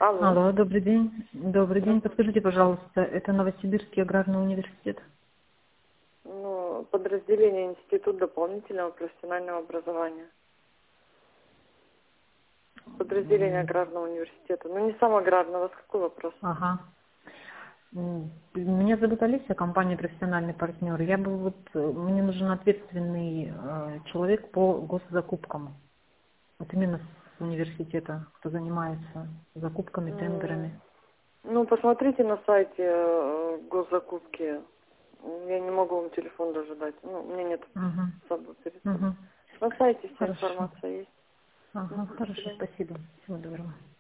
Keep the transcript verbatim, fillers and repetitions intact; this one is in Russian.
Алло. Алло, добрый день. Добрый день. Здравствуйте. Подскажите, пожалуйста, это Новосибирский аграрный университет? Ну, подразделение Институт дополнительного профессионального образования. Подразделение М, аграрного университета. Ну, не сам аграрный, у вас какой вопрос? Ага. М, Меня зовут Олеся, компания «Профессиональный партнер». Я бы вот, э, мне нужен ответственный э, человек по госзакупкам. Вот именно с университета, кто занимается закупками, М, тендерами. Ну, посмотрите на сайте э, госзакупки. Я не могу вам телефон даже дать. Ну, у меня нет Угу. с собой перед собой. Угу. На сайте вся Хорошо. информация есть. Ага, Мгм, до хорошо, свидания. спасибо. Всего доброго.